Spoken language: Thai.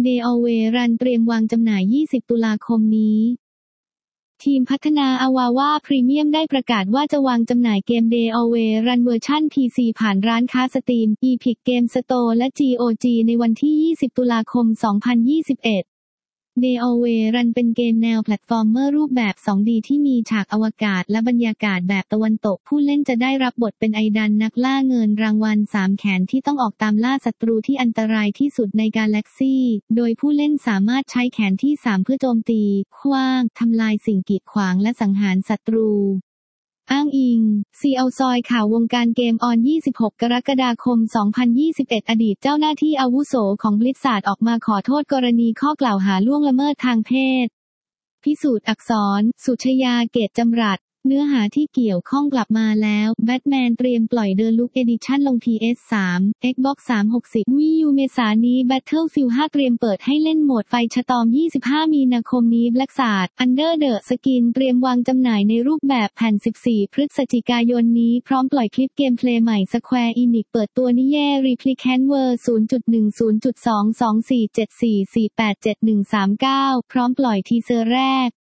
Deolway Run เตรียมวางจำหน่าย 20 ตุลาคมนี้ทีมพัฒนา Avava Premium ได้ประกาศว่าจะวางจำหน่ายเกม Deolway Run เวอร์ชัน PC ผ่านร้านค้า Steam, Epic Game Store และ GOG ในวันที่ 20 ตุลาคม 2021Deolway Run เป็นเกมแนวแพลตฟอร์มเมอร์รูปแบบ 2D ที่มีฉากอวกาศและบรรยากาศแบบตะวันตกผู้เล่นจะได้รับบทเป็นไอดันนักล่าเงินรางวัล3แขนที่ต้องออกตามล่าศัตรูที่อันตรายที่สุดในกาแล็กซีโดยผู้เล่นสามารถใช้แขนที่3เพื่อโจมตีขว้างทำลายสิ่งกีดขวางและสังหารศัตรูอ้างอิง CL ซอยข่าววงการเกมออน 26 กรกฎาคม 2021 อดีตเจ้าหน้าที่อาวุโสของ Blizzard ออกมาขอโทษกรณีข้อกล่าวหาล่วงละเมิดทางเพศพิสูจน์อักษร สุชยา เกตจำรัดเนื้อหาที่เกี่ยวข้องกลับมาแล้วแบทแมนเตรียมปล่อยเดอะลุคเอดิชั่นลง PS3 Xbox 360 Wii U เมษายนนี้ Battlefield 5 เตรียมเปิดให้เล่นโหมดไฟชะตอม 25 มีนาคมนี้ Blacksad Under the Skin เตรียมวางจำหน่ายในรูปแบบแผ่น 14 พฤศจิกายนนี้พร้อมปล่อยคลิปเกมเพลย์ใหม่ Square Enix เปิดตัวนิเย่ Replicant World 0.10.22474487139 พร้อมปล่อยทีเซอร์แรก